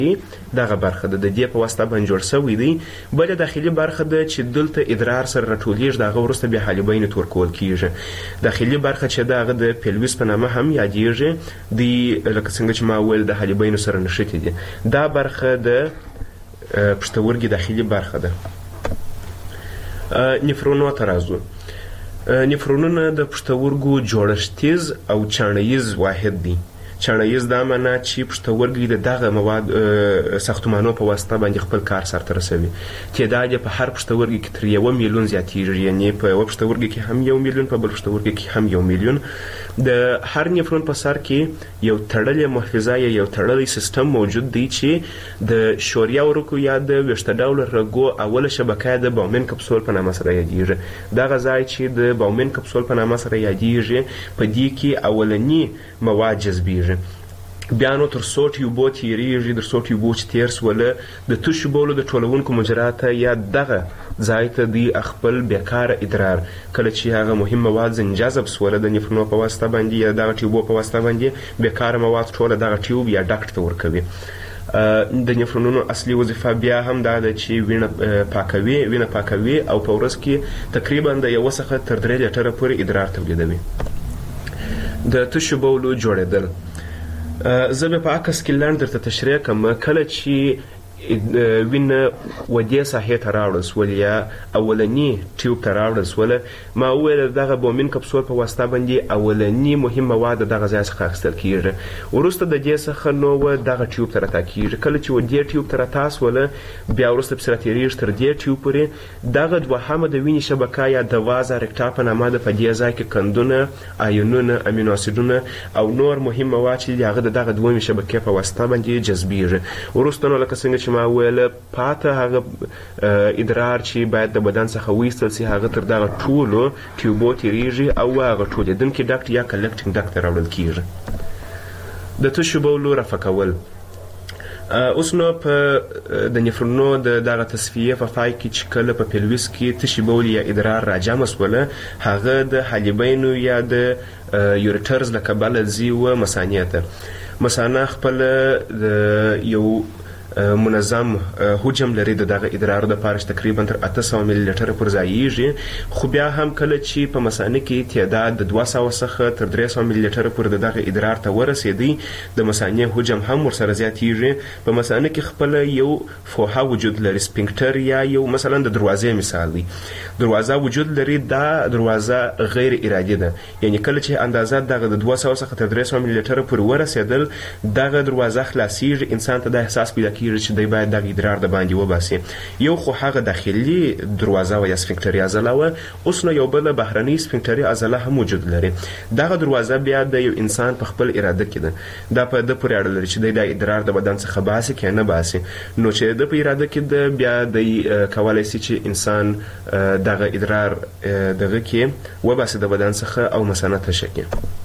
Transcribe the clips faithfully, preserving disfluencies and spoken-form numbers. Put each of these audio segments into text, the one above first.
دغه برخه ده د دې په واسطه باندې جوړ شوی دی. بله داخلي برخه ده چې دلته ادرار سره راټولیږي، د هغه وروسته بیا حالبین ته ورکول کیږي. داخلي برخه چې ده هغه د پیلویس په نامه هم یادیږي، دی لکه څنګه چې ما وویل د حالبینو سره نښتې دي. دا برخه د پښتورګي داخلي برخه ده. نفرونو ته راځو. نفرونونه د پښتورګو جوړښتیز او چاڼیز واحد دی. چاڼیز دا معنا چې پښتورګي د دغه مواد ساختمانو په واسطه باندې خپل کار سرته رسوي. تعداد یې په هر پښتورګي کې تر یوه میلیون زیاتېږي، یعنې په یوه پښتورګي کې هم یو میلیون، په بل پښتورګي کې هم یو میلیون. د هر نفرون په سر کې یو تړلی محفظه یا یو تړلی سیستم موجود دی چې د شوریا ورکو یا د ویښته ډوله رګو اوله شبکه د باومن کپسول په نامه سره یادیږي. دغه ځای چې د باومن کپسول په نامه سره یادیږي په دې کې اولني مواد جذبیږي. بیا نو تر څو ټیوبو تیریږي، تر څو ټیوبو چې تیر سوله د تشو بولو د ټولونکو مجراته یا دغه ځای ته دی خپل بیکاره ادرار کله چې هغه مهم مواد ځنجذب سوله د نفرونو په واسطه باندې یا دغه ټیوبو په واسطه باندې بیکاره مواد ټوله دغه ټیوب یا ډاکټ ته ورکوي. د نفرونونو اصلي وظیفه بیا هم دا ده چې وینه پاکوي وینه پاکوي او په ورځ کې تقریبا د یوه څخه تر درې لیټره پورې ادرار تولیدوي. د تشو بولو جوړېدل زه به په عکس کې لنډ درته تشریح کوم. کله چې وینه ودې ساحې ته راوړل سول یا اولني ټیوب ته راوړل سوله، ما وویل دغه بومین کپسول په واسطه باندې اولني مهم مواد دغه ځای څخه اخیستل کیږي. وروسته د دې څخه نو دغه ټیوب ته راتا کیږي. کله چې دې ټیوب ته راتا سوله بیا وروسته پسې راتېرېږي تر دې ټیوب پورې. دغه دوهمه د وینې شبکه یا د وازه رکټا په نامه ده. په دې ځای کې کندونه، آیونونه، امینو اسیدونه او نور مهم مواد چې دي هغه د دغه دویمې شبکې په واسطه باندې جذبیږي. وروسته نو لکه څنګه چې ما ویل پاته هغه ادرار چې باید د بدن څخه وایستل سي هغه تر دغه ټولو ټیوبو تیریږي او هغه ټولېدونکي ډاکټ یا کلکټینګ ډاکټ ته راوړل کیږي. د تشو بولو رفع کول. اوس نو په د نفرونو د دغه تصفیې په پای کې چې کله په پیلویس کې تشې بول یا ادرار راجمع سوله هغه د حالبینو یا د یوریټرز له کبله ځي و مثانې ته. مثانه خپله د یو منظم حجم لري د دغه ادرار د پاره تقریبا تر اته سوه ملي لیټره پر ځایږي. خو بیا هم کله چې په مثانه کې تعداد د دوه سوه څخه تر درې سوه ملي لیټره پر د دغه ادرار ته ورسېدی د مثانې حجم هم ورسره زیاتیږي. په مثانه کې خپل یو فوحه وجود لري، سپینکټر یا یو مثلا د دروازې مثال دی. دروازه وجود لري. دا دروازه غیر ارادي ده، یعنی کله چې اندازه دغه د دوه سوه څخه تر درې سوه ملي لیټره پر ورسېدل دغه دروازه خلاصیږي. انسان ته د احساس پیدا چې دی باید دغه ادرار د باندې وباسي. یو خو هغه داخلي دروازه و یا سفنکټري عضله وه، اوس نو یو بله بهرنۍ سفنکټري عضله هم وجود لري. دغه دروازه بیا د یو انسان په خپل اراده کې ده. دا په ده پورې اړه لري چې دی دا ادرار د بدن څخه باسي که نه باسي. نو چې د په اراده کې ده بیا دی کولی سي چې انسان دغه ادرار دغه کې وباسي د بدن څخه او مثانه تشه کړي.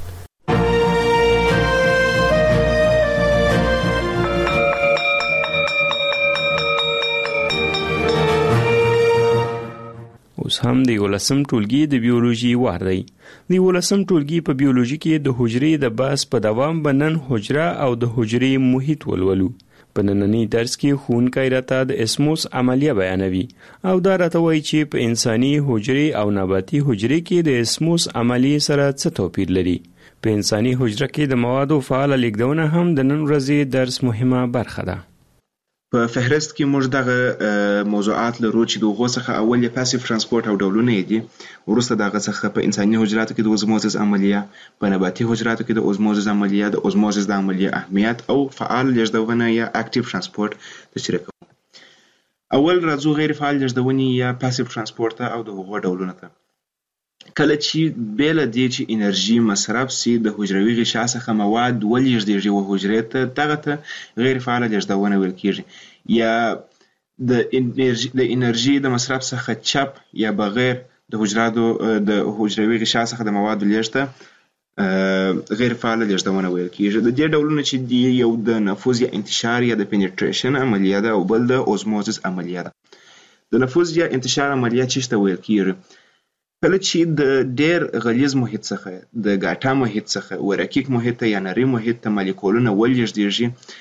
اوس هم د یولسم ټولګي د بیولوژي وار دی. د یولسم ټولګي په بیولوژي کې د حجرې د بحث په دوام به نن حجره او د حجرې محیط ولولو. په نننی درس کې ښوونکی راته د اسموس عملیه بیانوي او دا راته وایي چې په انساني حجرې او نباتي حجرې کې د اسموس عملیې سره څه توپیر لري. په انساني حجره کې د موادو فعاله لیږدونه هم د نن ورځې درس مهمه برخه ده. په فهرست کې موږ دغه موضوعات لرو چې د هغو څخه اول یې پاسیف ترانسپورت او ډولونه یې دي. وروسته دغه څخه په انساني حجراتو کې د اوزموزس عملیه، په نباتي حجراتو کې د اوزموزس عملیه، د اوزموزس د عملیه اهمیت او فعال لیږدونه یا اکټیو ترانسپورت تشریح کوو. اول راځو غیر فعال لیږدونې یا پاسیف ترانسپورت او د هغو ډولونه ته. کله چې بیله دې چې انرژي مصرف سي د حجروي غشا څخه مواد ولېږدېږي و حجرې ته، دغه ته غیر فعاله لیږدونه ویل کېږي. یا د انرژي د انرژي د مصرف څخه چپ یا بغیر د حجراتو د حجروي غشا څخه د موادو لیږد ته غیر فعاله لیږدونه ویل کېږي. د دې ډولونه چې دي یو د نفوذ یا انتشار یا د پینیټریشن عملیه ده او بل د اوزموزس عملیه ده. د نفوذ یا انتشار عملیه څه ته ویل کېږي؟ کله چې د ډیر غلیظ محیط څخه د ګاټا محیط څخه ورکیک محیط یا نری محیط ته مالیکولونه ولېږدېږي،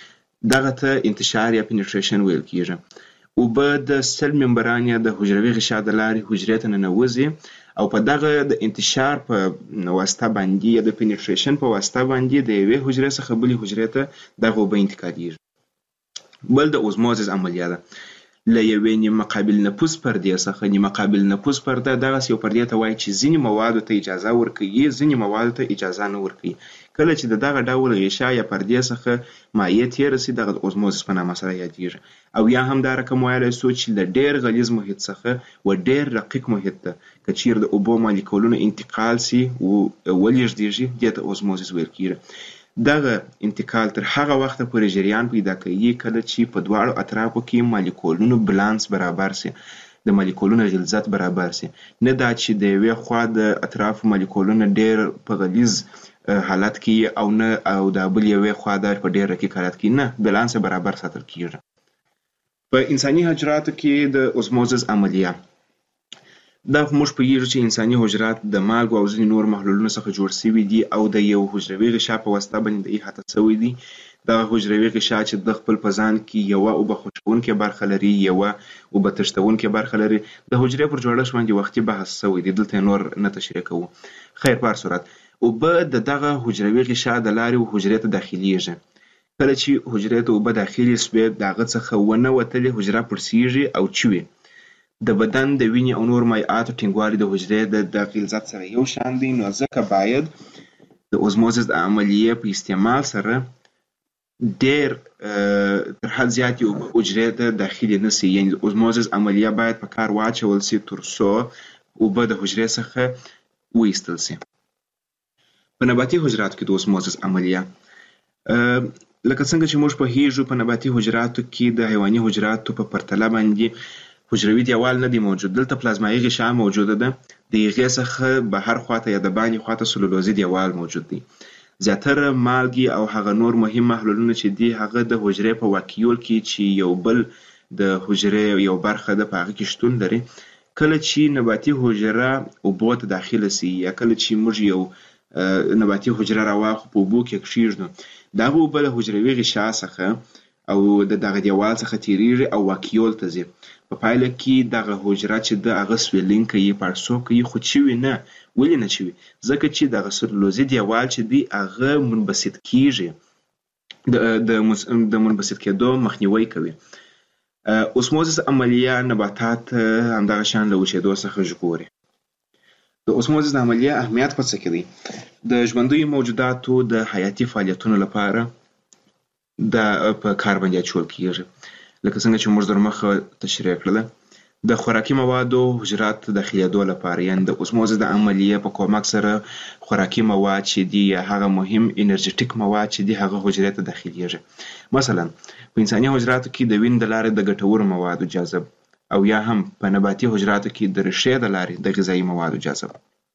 دغه ته انتشار یا پینټریشن ویل کیږي. اوبه د سل ممبران یا د حجروي غشا د لارې حجرې ته ننوځي او په دغه د انتشار په واسطه باندې یا د پینټریشن په واسطه باندې د یوې حجرې څخه بلې حجرې ته دغه اوبه انتقالېږي. بل د اوزموزس عملیه ده. له یوې نیمه قابل نفوذ پردې څخه نیمه قابل نفوذ پرده دغسې یو پردې ته وایي چې ځینې موادو ته اجازه ورکوي، ځینې موادو ته اجازه نه ورکوي. کله چې د دغه ډول غشا یا پردې څخه مایع تېره سي دغه د اوزموزس په نامه سره یادېږي. او یا هم دا رقم ویلی سو چې له ډېر غلیظ محیط څخه و ډېر رقیق محیط ته که چیرې د اوبو مالیکولونه انتقال سي ولېږدېږي دې ته اوزموزس ویل کېږي. دغه انتقال تر هغه وخته پورې جریان پیدا کوي کله چې په دواړو اطرافو کې مالیکولونو بالانس برابر سي، د مالیکولونو غلظت برابر سي. نه دا چې د یوې خوا د اطرافو مالیکولونه ډېر په غلیظ حالت کې او نه او د بل یوې خوا د په ډېر رقیق حالت کې، نه، بالانس برابر ساتل کېږي. په انساني حجراتو کې د اوزموزس عملیه دا موږ پوهیږو چې انساني حجرات د مالګو او ځینې نور محلولونو څخه جوړ شوي دي او د یو حجروي غشا په واسطه باندې د احاطه شوي دي. دغه حجروي غشا چې د خپل په ځان کې یوه اوبه خوشبونکې برخه لري، یوه اوبه تښتونکې برخه لري. د حجرې پر جوړښت باندې وختي بحث شوی دی، دلته نور نه تشریح کوو. خیر، په هر صورت اوبه د دغه حجروي غشا د لارې حجرې ته داخلیږي. کله چې حجرې ته اوبه داخلې سوې د هغه څخه ونه وتلې حجره پړسېږي او چوي. د بدن د وینې او نور مایعاتو ټینګوالی د حجرې د غلظت سره یو شان دی، نو ځکه باید د اوزموزس د عملیې په استعمال سره ډېر تر حد زیاتې اوبه حجرې ته داخلې نه سي. یعنې د اوزموزس عملیه باید په کار واچول سي تر څو اوبه د حجرې څخه وایستل سي. په نباتي حجراتو کې د اوزموزس عملیه لکه څنګه چې موږ پوهیږو په نباتي حجراتو کې د حیواني حجراتو په پرتله باندې حجروي دیوال نه دی موجود. دلته پلازمایي غشا موجوده ده، د هغې څخه بهر خواته یا د باندې خواته سلولوزي دیوال موجود دی. زیاتره مالګې او هغه نور مهم محلولونه چې دي هغه د حجرې په واکیول کې چې یو بل د حجرې یو برخه ده په هغه کې شتون لري. کله چې نباتي حجره اوبو ته داخله سي یا کله چې موږ یو نباتي حجره راواخلو په اوبو کې کښېږدو، دغه اوبه له حجروي غشا څخه او د دغه دیوال څخه تیریږي او واکیول ته ځي. په پایله کې دغه حجره چې د هغه سویلینګ کوي، پړسوب کوي، خو چوي نه. ولې نه چوي؟ ځکه چې دغه سلولوزي دیوال چې دی هغه منبسط کیږي، د منبسط کېدو مخنیوی کوي. اوسموزس عملیه نباتات همدغه شان له وچېدو څخه ژغوري. د اوسموزس د عملیه اهمیت په څه کې دی؟ د ژوندیو موجوداتو د حیاتي فعالیتونو لپاره د په کار باندې اچول کیږي. لکه څنګه چې موږ در مخه تشریح کړله، د خوراکي موادو حجرات داخلېدو لپاره، یعنې د اوسموزس د عملیې په کومک سره خوراکي مواد چې دي یا هغه مهم انرژیټیک مواد چې دي هغه حجرې ته داخلېږي. مثلا په انساني حجراتو کې د وینې د لارې د ګټورو موادو جذب او یا هم په نباتي حجراتو کې د ریښې د لارې د غذایي موادو جذب.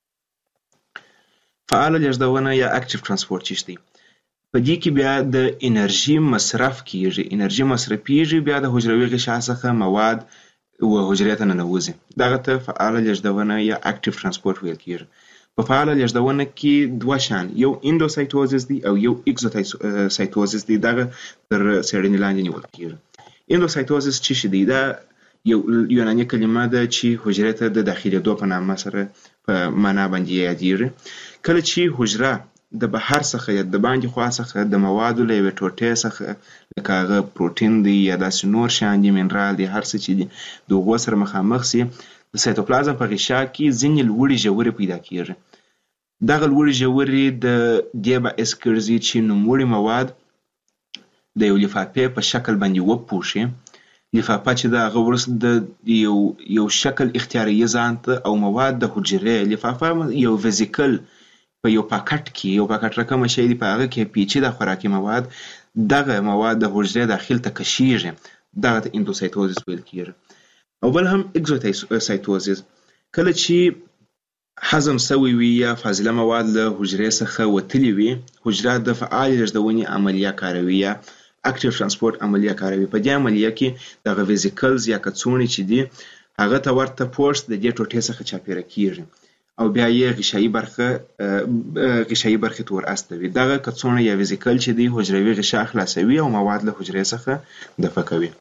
فعاله لېږدونه یا اکټیو ترانسپورټ چې دی، په دې کې بیا د انرژي مصرف کیږي، انرژي مصرفیږي، بیا د حجروي غشا څخه مواد و حجرې ته ننوځي. دغه ته فعاله لېږدونه یا اکټیو ترانسپورټ ویل کیږي. په فعاله لېږدونه کې دوه شان، یو اندوسایتوزس دی او یو اکزوسایتوزس دی. دغه تر څېړنې لاندې نیول کیږي. اندوسایتوزس څه شی دی؟ دا یو یوناني کلمه ده چې حجرې ته د داخلېدو په نامه سره په معنا باندې یادېږي. کله چې حجره د بهر څخه یا د باندې خوا څخه د موادو له یوې ټوټې څخه لکه هغه پروټین دی یا داسې نور شیان دي، منرال دی، هر څه چې دي، د هغو سره مخامخ سي، د سایتوپلازم په غشا کې ځینې لوړې ژورې پیدا کیږي. دغه لوړې ژورې د دې باعث ګرځي چې نوموړي مواد د یو لفافې په شکل باندې وپوښي. لفافه چې د هغه وروسته د یو یو شکل اختیاروي ځان ته او مواد د حجرې لفافه یو ویزیکل په یو پاکټ کې یو پاکټ رقم شی دی، په هغه کې پیچیده خوراکي مواد، دغه مواد د حجرې داخل ته کشیږي. دغه ته اندوسایتوزس ویل کیږي. او بل هم اکزوسایتوزس، کله چې هضم سوی وي یا فاضله مواد له حجرې څخه وتلي وي، حجره د فعال لېږدونې عملیه کاروي یا اکټیو ترانسپورټ عملیه کاروي. په دې عملیه کې دغه ویزیکلز یا کڅوړې چې دي هغه ته ورته پوسټ د دې ټوټې څخه چاپېره کیږي او بیا یې غشایي برخه غشایي برخې ته ور استوي. دغه کڅوړه یا ویزیکل چې دی حجروي غشا خلاصوي او مواد له حجرې څخه دفع کوي.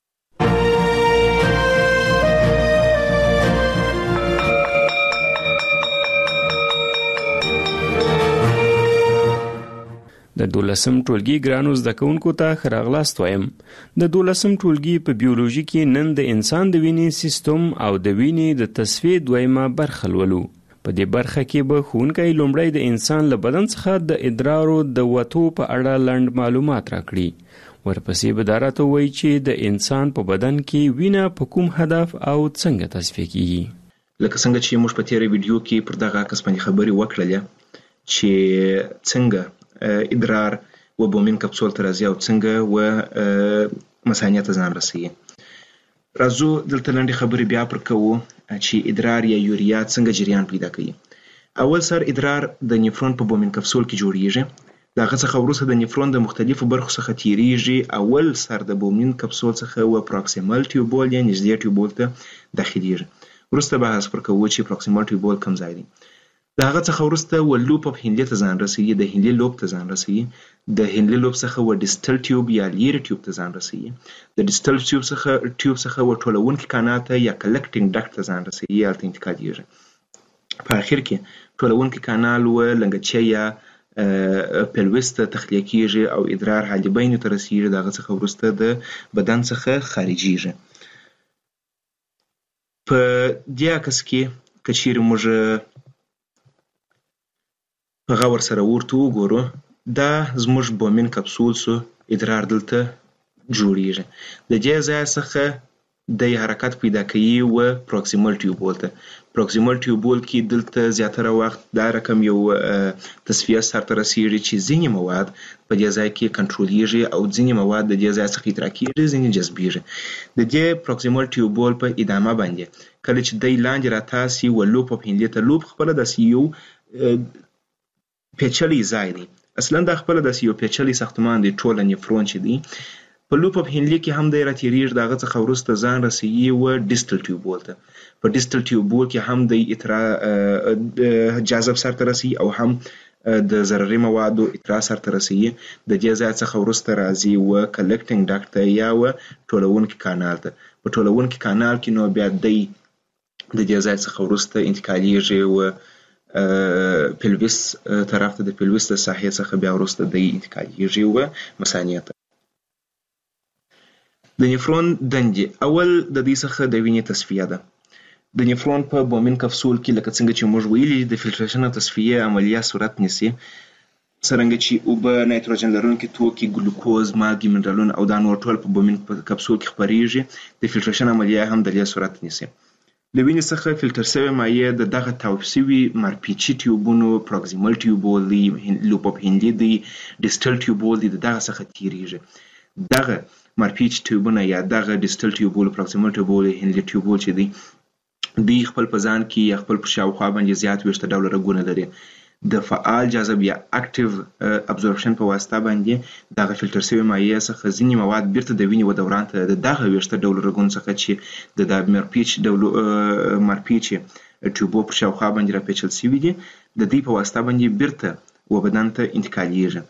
د دولسم ټولګي ګرانو زده کوونکو ته ښه راغلاست وایم. د دولسم ټولګي په بیولوژي کې نن د انسان د وینې سیستم او د وینې د تصفیې دویمه برخه لولو. په دې برخه کې به ښوونکی لومړی د انسان له بدن څخه د ادرارو د وتو په اړه لنډ معلومات راکړي. ورپسې به دا راته ووایي چې د انسان په بدن کې وینه په کوم هدف او څنګه تصفیه کیږي. لکه څنګه چې موږ په تیره ویډیو کې پر دغه عکس باندې خبرې وکړلې چې څنګه ادرار و بومین کپسول ته راځي او څنګه و مثانې ته ځان رسوي. راځو دلته لنډې خبرې بیا پر کوو چې ادرار یا یوریا څنګه جریان پیدا کوي. اول سر ادرار د نیفرون په بومین کپسول کې جوړیږي. د هغه څخه وروسته د نیفرون د مختلفو برخو څخه تیریږي. اول سر د بومین کپسول څخه و پروکسیمل ټیوبول یا نږدې ټیوبول ته داخلیږي. وروسته بحث پر کوو چې پروکسیمل ټیوبول کوم ځای دی. د هغه څخه وروسته و لوپ اف هینلې ته ځان رسوي. د هینلې لوب ته ځان رسوي. د هینلې لوب څخه و ډیسټل ټیوب یا لیرې ټیوب ته ځان رسوي. د ډیسټل ټیوب څخه ټیوب څخه و ټولونکي کانال ته یا کلکټینګ ډکټ ته ځان رسوي یا الته انتقالیږي. په اخر کې ټولونکي کانال و لنګچې یا پلوس ته تخلیه کیږي او ادرار حالبین ته رسیږي. د هغه څخه وروسته د بدن څخه خارجيږي. په دې عکس کې که چیرې موږ په غور سره ورته وګورو دا زموږ بومین کپسول سو ادرار دلته جوړیږي. د دې ځای څخه د حرکت پیدا کوي و پروکسیمل ټیوبول ته. پروکسیمل ټیوبول کې دلته زیاتره وخت دا رقم یو تصفیه سرته رسیږي چې ځینې مواد په دې ځای کې کنټرولېږي او ځینې مواد د دې ځای څخه ادراکېږي، ځینې جذبېږي. د دې پروکسیمل ټیوبول په ادامه باندې کله چې دی لاندې راتاسي و لوپ اف هینلې ته لوپ خپله داسې یو پیچلی ځای دی. اصلا دا خپله داسې یو پیچلی ساختمان دی. ټوله نیفرون چې دی په لوپ اف هینلې کې هم دی راتېرېږي. د هغه څخه وروسته ځان رسوي و ډیسټل ټیوبول ته. په ډیسټل ټیوبول کې هم دی جاذب سرته رسوي او هم د ضرري موادو اطراء سرته رسوي. د دې ځای څخه وروسته راځي و کلکټینګ ډکټ ته یا و ټولونکي کانال ته. په ټولونکي کانال کې نو بیا دی د دې ځای څخه وروسته انتقالیږي و پلوس طرف ته. د پلوس د ساحې څخه بیا وروسته دی انتقالیږي و مثانې ته. د نیفرون دندې اول د دې څخه د وینې تصفیه ده. د نیفرون په بومین کپسول کې لکه څنګه چې موږ ویلي د فلټریشن او تصفیې عملیه صورت نیسي. څرنګه چې اوبه، نایتروجن لرونکي توکي، ګلوکوز، مالګې، منرالونه او دا نور ټول په بومین کپسول کې خپریږي. د فلټریشن عملیه هم د دې صورت نیسي. له وینې څخه فلټر شوې مایع د دغه تاوپ شوي مارپیچي ټیوبونو پروکسیمل ټیوبول دی، لوپ اف هینلې دی، ډیسټل ټیوبول دی، د دغه څخه تیریږي. دغه مارپیچ ټیوبونه یا دغه ډیسټل ټیوبول، پروکسیمل ټیوبول، هینلې ټیوبول چې دی دوی خپل په ځان کې یا خپل په شاوخوا باندې زیات ویشته ډوله رګونه لري. د فعال جاذب یا اکټیو ابزورپشن په واسطه باندې دغه فلټر شوی مایع څخه ځینې مواد بیرته د وینې و دوران ته د دغه ویشته ډوله رګونو څخه چې د مارپیچ ډولو مارپیچ ټیوبو په شاوخوا باندې راپیچل شوي دي د دې په واسطه باندې بیرته و بدن ته انتقالیږي.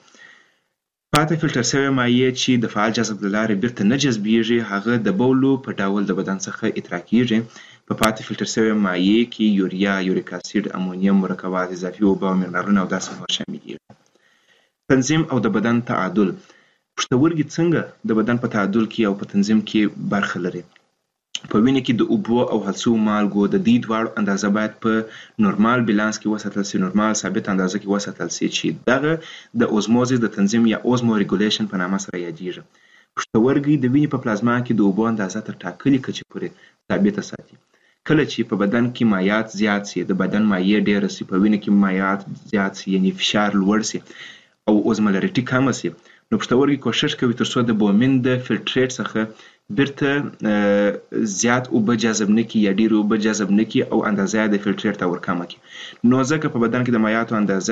پاتې فلټر شوی مایع چې د فعال جاذب له لارې بیرته نه جذبیږي هغه د بولو په ډول د بدن څخه اطراح کیږي. په پاتې فلټر شوی مایع کې یوریا، یوریک اسید، امونیم، مرکبات اضافي اوبه او منرالونه او داسې نور شامل دي. تنظیم او د بدن تعادل. پښتورګي څنګه د بدن په تعادل کې او په تنظیم کې برخه لري. په وینې کې د اوبو او هلڅو مالګو د دې دواړو اندازه باید په نورمال بیلانس کې وساتل شي، نورمال ثابت اندازه کې وساتل شي چې دغه د اوزموزیس د تنظیم یا اوزمو ریګولیشن په نامه سره یادیږي. پښتورګي د وینې په پلازما کې د اوبو اندازه تر ټاکلې کچې پورې ثابته ساتي. کله چې په بدن کې مایعات زیات شي، د بدن مایع ډېره شي، په وینې کې مایعات زیات شي یعنی فشار لوړ شي او اوزمولریټي کمه شي، نو پښتورګي کوشش کوي تر څو د بومین د فلټریټ څخه بیرته زیات اوبه جذب نه کړي یا ډېرې اوبه جذب نه کړي او اندازه یې د فلټریټ ته ورکمه کړي. نو ځکه په بدن کې د مایعاتو اندازه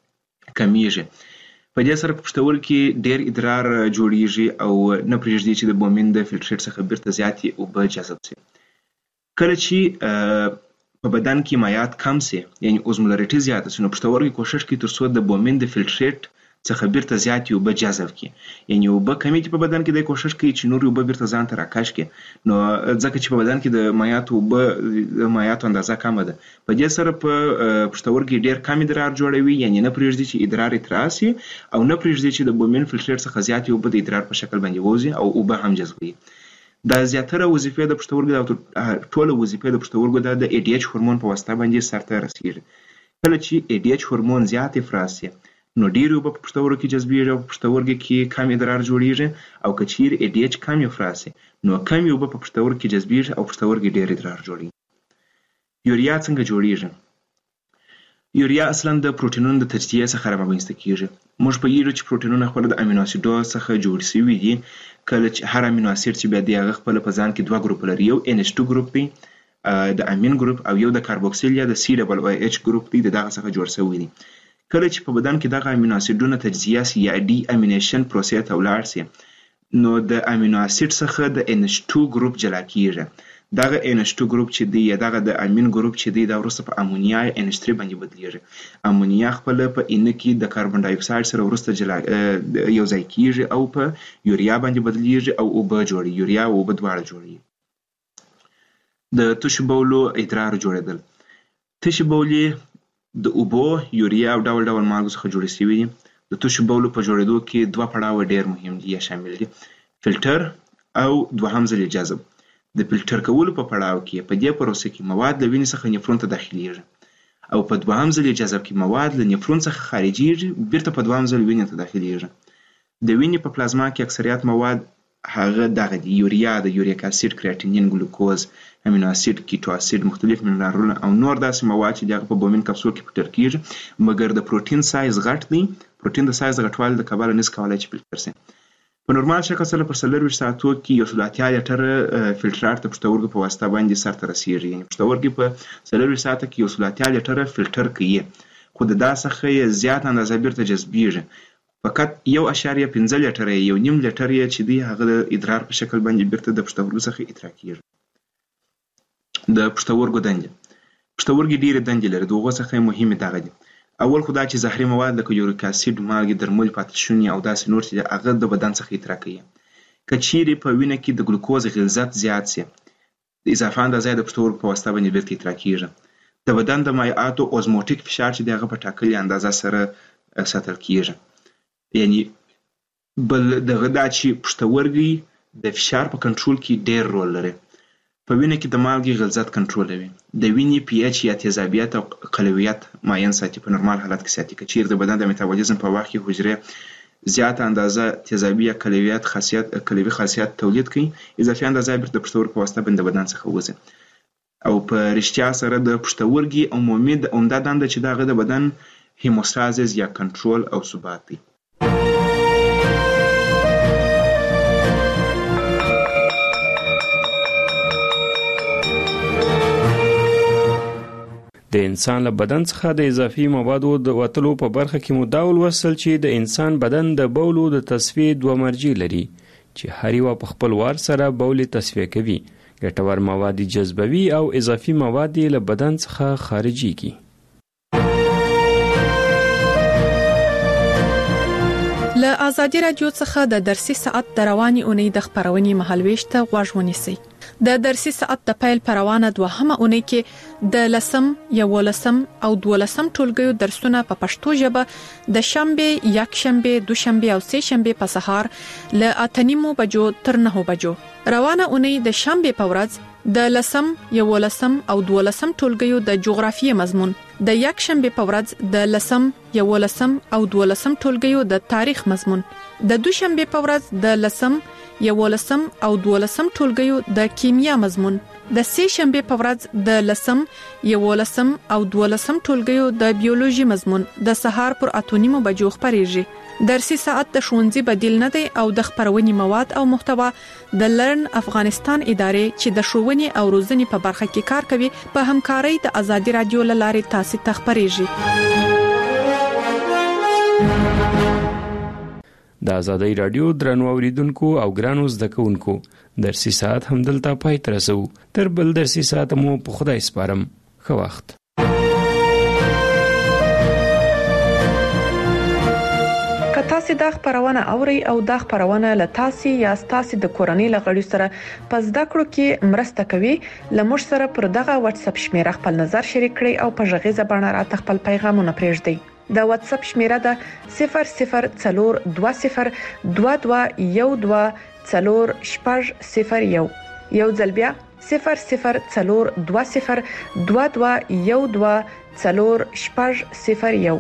کمیږي. په دې سره په پښتورګي کې ډېر ادرار جوړیږي او نه پرېږدي چې د بومین د فلټریټ څخه بیرته زیاتې اوبه جذب شي. کله چې په بدن کې مایعات کم سي یعنی اوزمولریټي زیاته سي نو پښتورګي کوشش کوي تر څو د بومین د فلټریټ څخه بیرته زیاتې اوبه جذب کړي یعنی اوبه کمې چې په بدن کې د کوشش کوي چې نور اوبه بیرته ځان ته راکش کړي نو ځکه چې په بدن کې د مایعاتو اوبه د مایعاتو اندازه کمه ده په دې سره په پښتورګي ډیر کم ادرار جوړوي یعنی نه پرېږدي چې ادرار اتراس شي او نه پرېږدي چې د بومین فلټریټ څخه زیاتې اوبه د ادرار په شکل باندې ووځي او اوبه هم جذبوي دا زیاتره وظیفې د پښتورګو د ټوله وظیفې د پښتورګو د ای ډي ایچ هورمون په واسطه باندې سرته رسیږي کله چې ای ډي ایچ هورمون زیات افراز شي نو ډیر اوبه په پښتورګو کې جذبېږي او په پښتورګو کې کم ادرار جوړیږي او که چیرې ای ډي ایچ کم افراز شي نو کم اوبه په پښتورګو کې جذبېږي او پښتورګي ډیر ادرار جوړیږي یوریا څنګه جوړیږي یوریا اصلا د پروتینونو د تجزیې څخه رامنځته کیږي موږ پوهیږو چې پروتینونه خپل د امینو اسیدو څخه جوړ شوي دي کله چې هر امینو اسید چې بیا د هغه خپل په ځان کې دوه ګروپ لري یو ان ایچ ټو ګروپ دی د امین ګروپ او یو د کاربوکسیل یا د سی ډبل او ایچ ګروپ دی دغه څخه جوړ شوی دی کله چې په بدن کې دغه امینو اسیدونه تجزیه سي یا ډي امینیشن پروسې ته ولاړ سي نو د امینو اسید څخه د ان ایچ ټو ګروپ جلا کیږي دغه ان ایچ ټو ګروپ چې دی یا دغه د امین ګروپ چې دی دا وروسته په امونیا ان ایچ تhree باندې بدلیږي امونیا خپل په ان کې د کاربن ډای اکساید سره وروسته جلا یو ځای کیږي او په یوریا باندې بدلیږي او اوبه جوړي یوریا او اوبه دواړه جوړي د تشو بولو ادرار جوړیدل تشو بولې د اوبو یوریا او ډول ډول مالګو څخه جوړې شوي دي د تشو بولو په جوړېدو کې دوه پړاوه ډېر مهم دي یا شامل دي فلټر او دوهم ځل جذب د فلټر کولو په پړاو کې په دې پروسه کې مواد له وینې څخه نفرون ته داخليږي او په دوهم ځل جذب کې مواد له نفرون څخه خارجيږي بیرته په دوهم ځل وینې ته داخليږي د وینې په پلازما کې اکثریت مواد هغه دغه دی یوریا د یوریک اسید کریاتینین ګلوکوز امینو اسید کیټو اسید مختلف منرالونه او نور داسې مواد چې دغه په بومین کپسول کې فلټر کیږي مګر د پروتین سایز غټ دی پروتین د سایز غټوالي د کبله نس کولای چې فلټر شي په نورمال شکل سره په څلور ساعتو کې یو سل اتیا لیټره فلټرات د پښتورګو په واسطه باندې سرته رسیږي یعنی پښتورګي په څلور ساعته کې یو سل اتیا لیټره فلټر کوي خو د دا څخه زیات اندازه بیرته جذبیږي فقط یو اشاریه پنځه لیټره یو نیم لیټر چې دی هغه د ادرار په شکل باندې بیرته د پښتورګو څخه اترا کیږي د پښتورګو دندې پښتورګي ډیره دندې لري دغه څخه مهمه دغه دي اول خدای چې زهري مواد لکه یوریک اسید مالګې درمل پاتشونی او داسې نور چې هغه د بدن څخه اترا کوي کچيري په وینه کې د ګلوکوز غلظت زیات سي د اضافه اندازې د پښتورګو په واسطه باندې بیرته اترا کیږي د بدن د مایعاتو اوزموټیک فشار چې دغه په ټاکلي اندازه سره ساتل کیږي یعنی بل دغه دا چې پښتورګي د فشار په کنټرول کې ډېر رول لري په وینه کې د مالګې غلظت کنټرولوي د وینې پی ایچ یا تیزابیت او قلویت معین ساتي په نورمال حالت کې ساتي که چیرې د بدن د میتابولیزم په وخت کې حجرې زیات اندازه تیزابي یا قلویت خاصیت قلوي خاصیت تولید کوي اضافي اندازه بیرته د پښتورګو په واسطه باندې بدن څخه وځي او په رښتیا سره د پښتورګي عمومي د عمده دنده چې دغه د بدن هیموستازیس یا کنټرول او ثبات دی د انسان له بدن څخه د اضافي موادو د وتلو په برخه کې مو دا ولوستل چې د انسان بدن د بولو د تصفیې دوه مرجع لري چې هر یو په خپل وار سره بول تصفیه کوي ګټور مواد جذبوي او اضافي مواد له بدن څخه خارجيږي له آزادي رادیو څخه د درسي ساعت د رواني اونۍ د خبرونې مهالويش ته غوږ ونیسئ د درسي ساعت د پیل پروانه دوهمه اونۍ کې د لسم یولسم او دولسم ټولګیو درسونه په پښتو ژبه د شنبه یک شنبه دوشنبه او سه شنبه په سهار ل اتنیمو بجو تر نه بجو روانه اونۍ د شنبه په ورځ د لسم یولسم او دولسم ټولګیو د جغرافیې مضمون د یک شنبه په ورځ د لسم یولسم او دولسم ټولګیو د تاریخ مضمون د دوشنبه په ورځ د لسم یولسم او دولسم ټولګیو د کیمیا مضمون د سه شنبه په ورځ د لسم یولسم او دولسم ټولګیو د بیولوژي مضمون د سهار پر اتونیمو بجو خبرېږي درسي ساعت د ښوونځي بدیل نه دی او د خبرونې مواد او محتوا د لرن افغانستان ادارې چې د ښوونې او روزنې په برخه کې کار کوي په همکارۍ د آزادي رادیو لارې تاسو ته خبرېږي د آزادۍ رادیو درنو اوریدونکو او ګرانو زده کوونکو درسي ساعت هم دلته پای ته رسو تر بل درسي ساعت مو په خدای سپارم ښه وخت. که تاسو د خبرونه اوري او د خبرونه له تاسو یا تاسو د کورنۍ لغړی سره پس د کړو کې مرسته کوي لمر سره پر دغه واتس اپ شمیره خپل نظر شریک کړئ او په ژغې زبانه را خپل پیغامونه پرېږدئ. د واتس اپ شمیره د صفر صفر څلور دوه صفر دوه دوه یو دوه څلور شپږ صفر یو یو ځل بیا صفر صفر څلور دوه صفر دوه دوه یو دوه څلور شپږ صفر یو.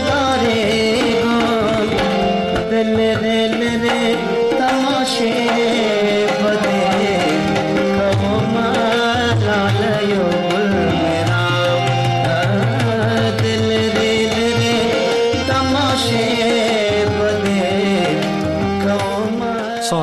मेरे मेरे तमाशे